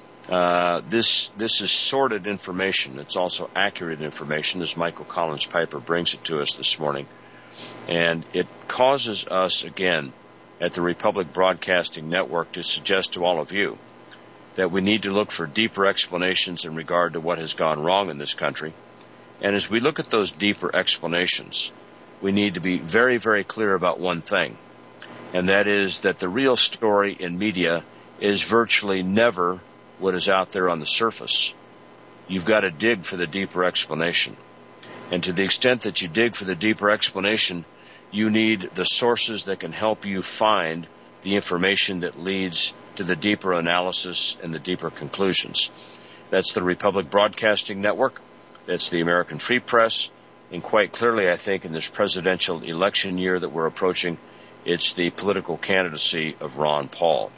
This is sordid information. It's also accurate information, as Michael Collins Piper brings it to us this morning. And it causes us, again, at the Republic Broadcasting Network to suggest to all of you that we need to look for deeper explanations in regard to what has gone wrong in this country. And as we look at those deeper explanations, we need to be very, very clear about one thing, and that is that the real story in media is virtually never what is out there on the surface. You've got to dig for the deeper explanation. And to the extent that you dig for the deeper explanation, you need the sources that can help you find the information that leads to the deeper analysis and the deeper conclusions. That's the Republic Broadcasting Network. That's the American Free Press. And quite clearly, I think, in this presidential election year that we're approaching, it's the political candidacy of Ron Paul.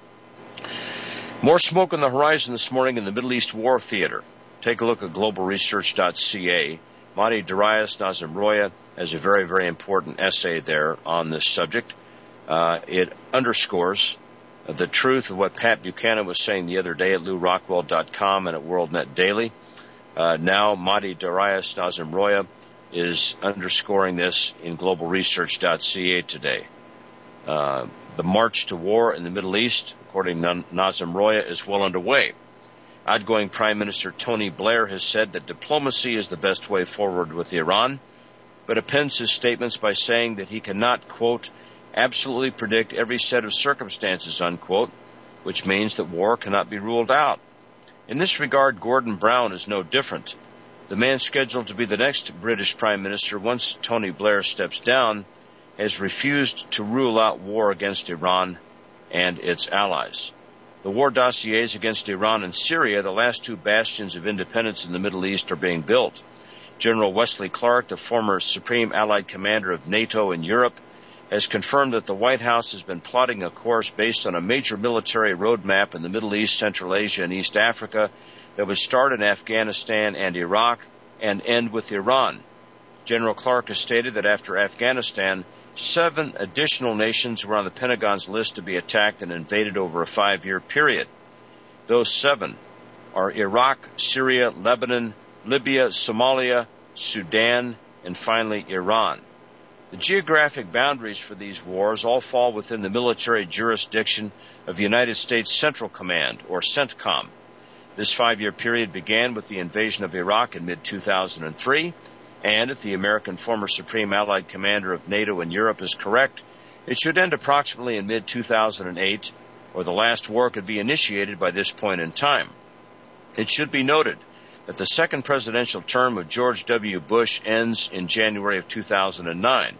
More smoke on the horizon this morning in the Middle East war theater. Take a look at globalresearch.ca. Mahdi Darius Nazemroaya has a very, very important essay there on this subject. It underscores the truth of what Pat Buchanan was saying the other day at LewRockwell.com and at WorldNet Daily. Now Mahdi Darius Nazemroaya is underscoring this in globalresearch.ca today. The march to war in the Middle East, according to Nazemroaya, is well underway. Outgoing Prime Minister Tony Blair has said that diplomacy is the best way forward with Iran, but appends his statements by saying that he cannot, quote, absolutely predict every set of circumstances, unquote, which means that war cannot be ruled out. In this regard, Gordon Brown is no different. The man scheduled to be the next British Prime Minister once Tony Blair steps down has refused to rule out war against Iran and its allies. The war dossiers against Iran and Syria, the last two bastions of independence in the Middle East, are being built. General Wesley Clark, the former Supreme Allied Commander of NATO in Europe, has confirmed that the White House has been plotting a course based on a major military roadmap in the Middle East, Central Asia, and East Africa that would start in Afghanistan and Iraq and end with Iran. General Clark has stated that after Afghanistan, 7 additional nations were on the Pentagon's list to be attacked and invaded over a 5-year period. Those 7 are Iraq, Syria, Lebanon, Libya, Somalia, Sudan, and finally Iran. The geographic boundaries for these wars all fall within the military jurisdiction of the United States Central Command, or CENTCOM. This 5-year period began with the invasion of Iraq in mid-2003, and if the American former Supreme Allied Commander of NATO in Europe is correct, it should end approximately in mid-2008, or the last war could be initiated by this point in time. It should be noted that the second presidential term of George W. Bush ends in January of 2009.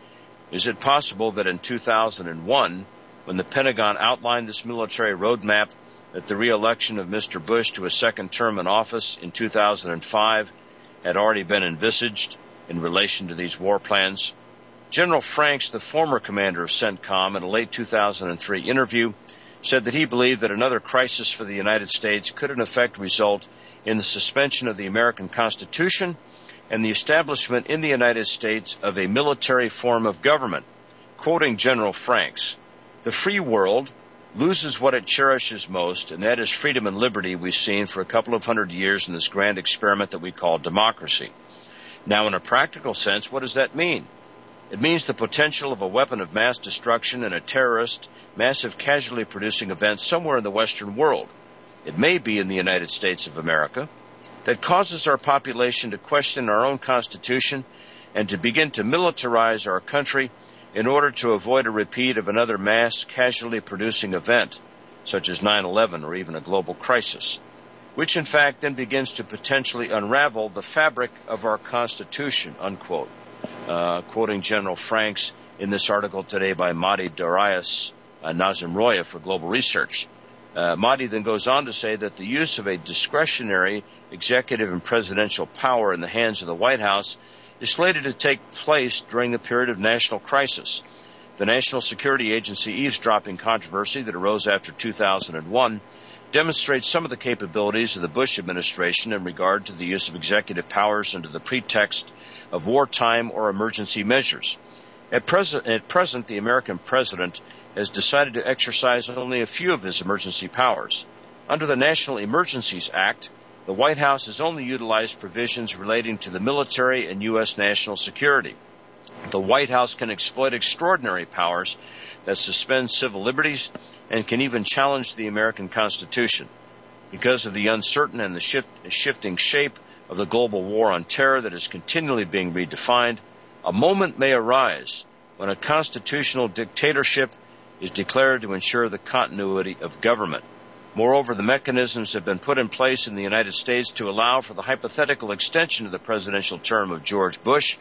Is it possible that in 2001, when the Pentagon outlined this military roadmap, that the re-election of Mr. Bush to a second term in office in 2005 had already been envisaged in relation to these war plans? General Franks, the former commander of CENTCOM, in a late 2003 interview, said that he believed that another crisis for the United States could in effect result in the suspension of the American Constitution and the establishment in the United States of a military form of government. Quoting General Franks, "The free world loses what it cherishes most, and that is freedom and liberty we've seen for a couple of 100 years in this grand experiment that we call democracy. Now, in a practical sense, what does that mean? It means the potential of a weapon of mass destruction and a terrorist, massive casualty-producing event somewhere in the Western world. It may be in the United States of America, that causes our population to question our own Constitution and to begin to militarize our country in order to avoid a repeat of another mass casualty-producing event, such as 9/11 or even a global crisis, which in fact then begins to potentially unravel the fabric of our Constitution," unquote. Quoting General Franks in this article today by Mahdi Darius Nazemroaya for Global Research. Mahdi then goes on to say that the use of a discretionary executive and presidential power in the hands of the White House is slated to take place during the period of national crisis. The National Security Agency eavesdropping controversy that arose after 2001 demonstrates some of the capabilities of the Bush administration in regard to the use of executive powers under the pretext of wartime or emergency measures. At present, the American president has decided to exercise only a few of his emergency powers. Under the National Emergencies Act, the White House has only utilized provisions relating to the military and U.S. national security. The White House can exploit extraordinary powers that suspend civil liberties and can even challenge the American Constitution. Because of the uncertain and the shifting shape of the global war on terror that is continually being redefined, a moment may arise when a constitutional dictatorship is declared to ensure the continuity of government. Moreover, the mechanisms have been put in place in the United States to allow for the hypothetical extension of the presidential term of George Bush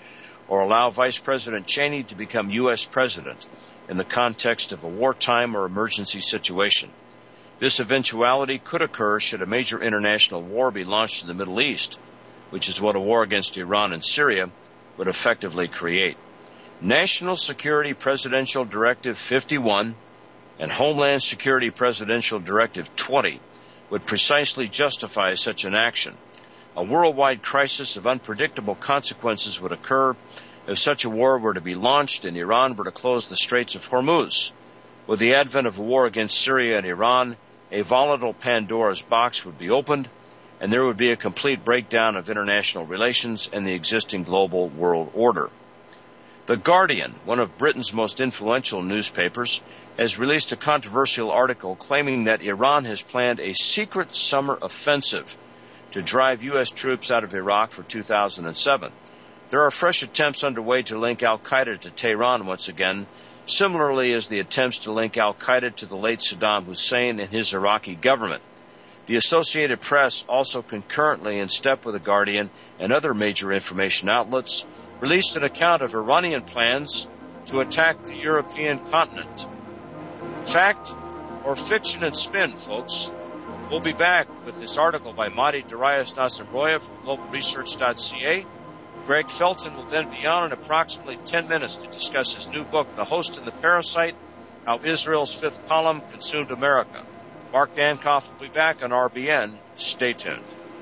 or allow Vice President Cheney to become U.S. President in the context of a wartime or emergency situation. This eventuality could occur should a major international war be launched in the Middle East, which is what a war against Iran and Syria would effectively create. National Security Presidential Directive 51 and Homeland Security Presidential Directive 20 would precisely justify such an action. A worldwide crisis of unpredictable consequences would occur if such a war were to be launched and Iran were to close the Straits of Hormuz. With the advent of a war against Syria and Iran, a volatile Pandora's box would be opened, and there would be a complete breakdown of international relations and the existing global world order. The Guardian, one of Britain's most influential newspapers, has released a controversial article claiming that Iran has planned a secret summer offensive to drive U.S. troops out of Iraq for 2007. There are fresh attempts underway to link al-Qaeda to Tehran once again, similarly as the attempts to link al-Qaeda to the late Saddam Hussein and his Iraqi government. The Associated Press, also concurrently in step with The Guardian and other major information outlets, released an account of Iranian plans to attack the European continent. Fact or fiction and spin, folks? We'll be back with this article by Mahdi Darius Nazarboyev from globalresearch.ca. Greg Felton will then be on in approximately 10 minutes to discuss his new book, The Host and the Parasite, How Israel's Fifth Column Consumed America. Mark Dankoff will be back on RBN. Stay tuned.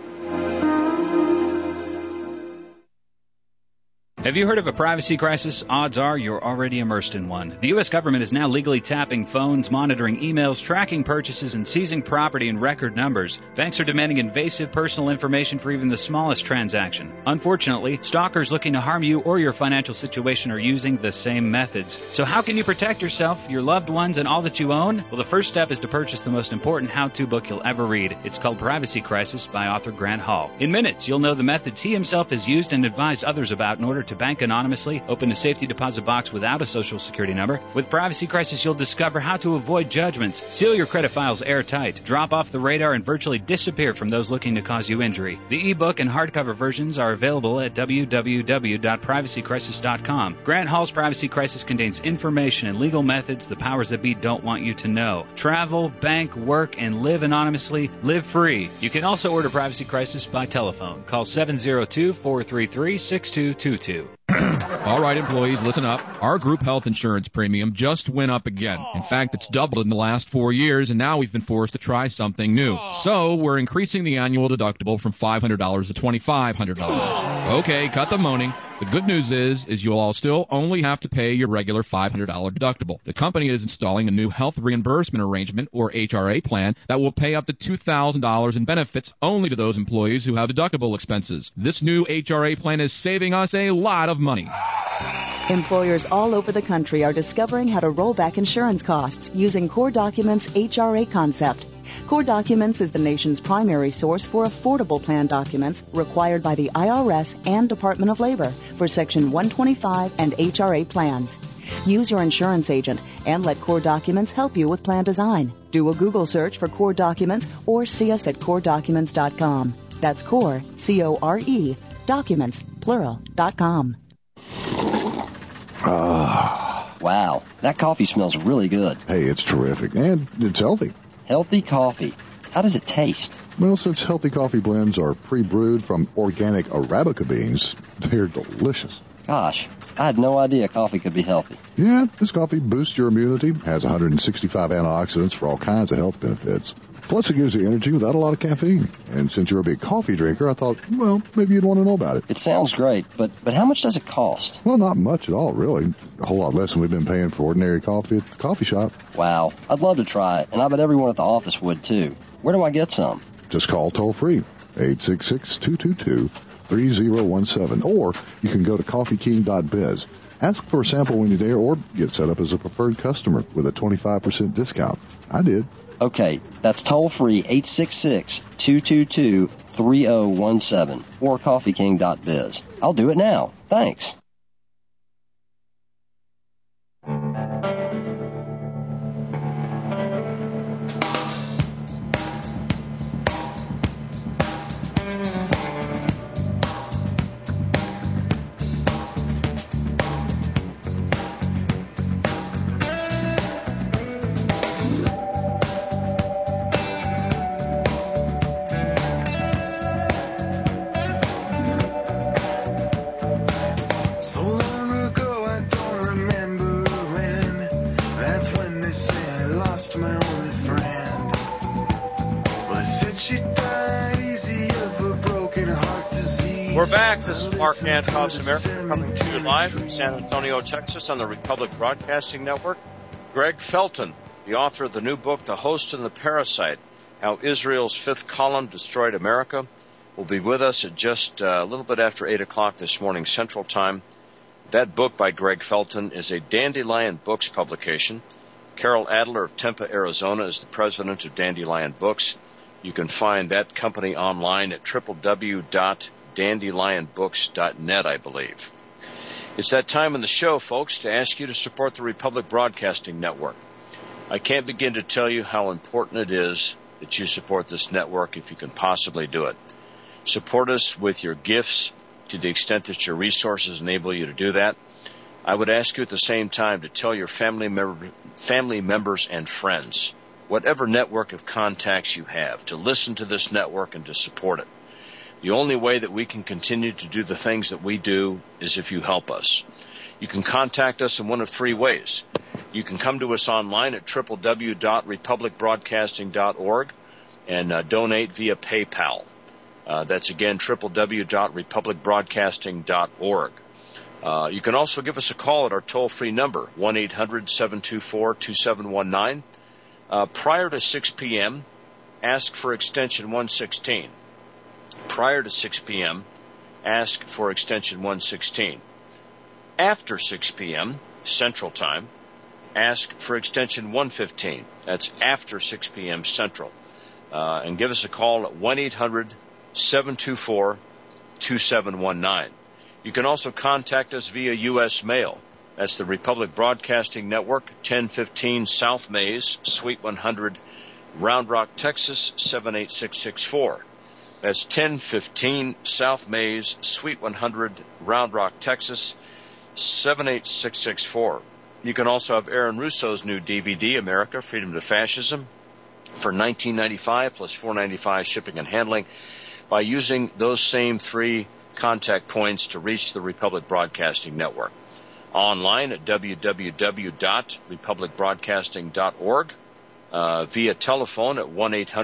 Have you heard of a privacy crisis? Odds are you're already immersed in one. The U.S. government is now legally tapping phones, monitoring emails, tracking purchases, and seizing property in record numbers. Banks are demanding invasive personal information for even the smallest transaction. Unfortunately, stalkers looking to harm you or your financial situation are using the same methods. So how can you protect yourself, your loved ones, and all that you own? Well, the first step is to purchase the most important how-to book you'll ever read. It's called Privacy Crisis by author Grant Hall. In minutes, you'll know the methods he himself has used and advised others about in order to bank anonymously, open a safety deposit box without a social security number. With Privacy Crisis, you'll discover how to avoid judgments, seal your credit files airtight, drop off the radar, and virtually disappear from those looking to cause you injury. The ebook and hardcover versions are available at www.privacycrisis.com. Grant Hall's Privacy Crisis contains information and legal methods the powers that be don't want you to know. Travel, bank, work, and live anonymously. Live free. You can also order Privacy Crisis by telephone. Call 702-433-6222. All right, employees, listen up. Our group health insurance premium just went up again. In fact, it's doubled in the last 4 years, and now we've been forced to try something new. So we're increasing the annual deductible from $500 to $2,500. Okay, cut the moaning. The good news is you'll all still only have to pay your regular $500 deductible. The company is installing a new health reimbursement arrangement, or HRA plan, that will pay up to $2,000 in benefits only to those employees who have deductible expenses. This new HRA plan is saving us a lot of money. Employers all over the country are discovering how to roll back insurance costs using Core Documents' HRA concept. Core Documents is the nation's primary source for affordable plan documents required by the IRS and Department of Labor for Section 125 and HRA plans. Use your insurance agent and let Core Documents help you with plan design. Do a Google search for Core Documents or see us at CoreDocuments.com. That's Core, C-O-R-E, Documents, plural.com. Wow, that coffee smells really good. Hey, it's terrific, and it's healthy. Healthy coffee. How does it taste? Well, since healthy coffee blends are pre-brewed from organic Arabica beans, they're delicious. Gosh, I had no idea coffee could be healthy. Yeah, this coffee boosts your immunity, has 165 antioxidants for all kinds of health benefits. Plus, it gives you energy without a lot of caffeine. And since you're a big coffee drinker, I thought, well, maybe you'd want to know about it. It sounds great, but how much does it cost? Well, not much at all, really. A whole lot less than we've been paying for ordinary coffee at the coffee shop. Wow, I'd love to try it, and I bet everyone at the office would, too. Where do I get some? Just call toll-free, 866-222-3017, or you can go to coffeeking.biz. Ask for a sample when you're there, or get set up as a preferred customer with a 25% discount. I did. Okay, that's toll-free, 866-222-3017, or coffeeking.biz. I'll do it now. Thanks. We're back. This is Mark Gant, Cops America, coming to you live from San Antonio, Texas, on the Republic Broadcasting Network. Greg Felton, the author of the new book, The Host and the Parasite, How Israel's Fifth Column Destroyed America, will be with us at just a little bit after 8 o'clock this morning Central Time. That book by Greg Felton is a Dandelion Books publication. Carol Adler of Tempe, Arizona, is the president of Dandelion Books. You can find that company online at www.dandelionbooks.net, I believe. It's that time in the show, folks, to ask you to support the Republic Broadcasting Network. I can't begin to tell you how important it is that you support this network if you can possibly do it. Support us with your gifts to the extent that your resources enable you to do that. I would ask you at the same time to tell your family members and friends, whatever network of contacts you have, to listen to this network and to support it. The only way that we can continue to do the things that we do is if you help us. You can contact us in one of three ways. You can come to us online at www.republicbroadcasting.org and donate via PayPal. That's again www.republicbroadcasting.org. You can also give us a call at our toll-free number, 1-800-724-2719. Prior to 6 p.m., ask for extension 116. Prior to 6 p.m., ask for extension 116. After 6 p.m., Central Time, ask for extension 115. That's after 6 p.m. Central. And give us a call at 1-800-724-2719. You can also contact us via U.S. mail. That's the Republic Broadcasting Network, 1015 South Mays, Suite 100, Round Rock, Texas, 78664. That's 1015 South Mays, Suite 100, Round Rock, Texas, 78664. You can also have Aaron Russo's new DVD, America, Freedom to Fascism, for $19.95 plus $4.95 shipping and handling by using those same three contact points to reach the Republic Broadcasting Network. Online at www.republicbroadcasting.org, via telephone at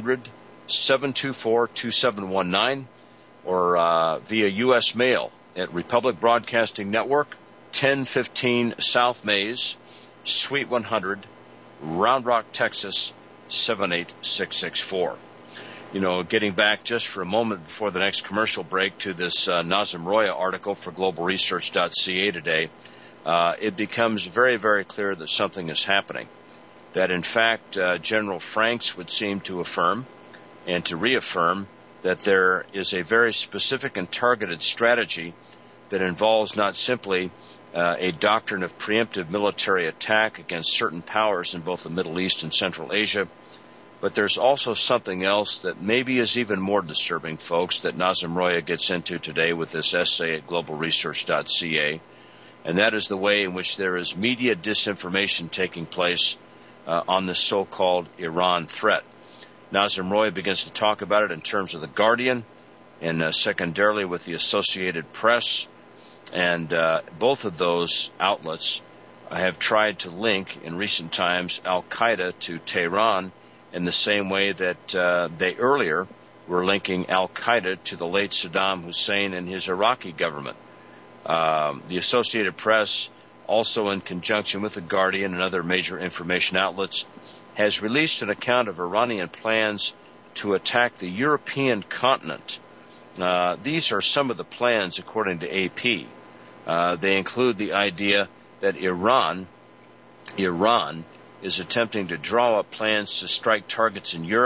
1-800-724-2719, or via U.S. mail at Republic Broadcasting Network, 1015 South Mays, Suite 100, Round Rock, Texas, 78664. You know, getting back just for a moment before the next commercial break to this Nazem Roya article for globalresearch.ca today, it becomes very, very clear that something is happening. That, in fact, General Franks would seem to affirm and to reaffirm that there is a very specific and targeted strategy that involves not simply a doctrine of preemptive military attack against certain powers in both the Middle East and Central Asia, but there's also something else that maybe is even more disturbing, folks, that Nazem Roya gets into today with this essay at globalresearch.ca, and that is the way in which there is media disinformation taking place on this so-called Iran threat. Nazem Roya begins to talk about it in terms of The Guardian and secondarily with the Associated Press, and both of those outlets have tried to link in recent times Al-Qaeda to Tehran in the same way that they earlier were linking Al-Qaeda to the late Saddam Hussein and his Iraqi government. The Associated Press, also in conjunction with The Guardian and other major information outlets, has released an account of Iranian plans to attack the European continent. These are some of the plans, according to AP. They include the idea that Iran is attempting to draw up plans to strike targets in Europe